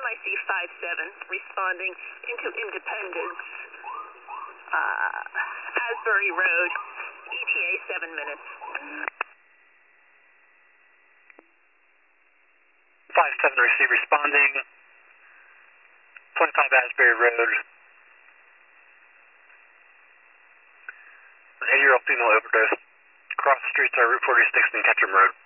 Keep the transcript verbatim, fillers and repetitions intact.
M I C five seven, responding into Independence, uh, Asbury Road, E T A seven minutes. five seven, receive responding, twenty-five Asbury Road. An eighty-year-old female overdose. Across the streets are Route forty-six and Ketchum Road.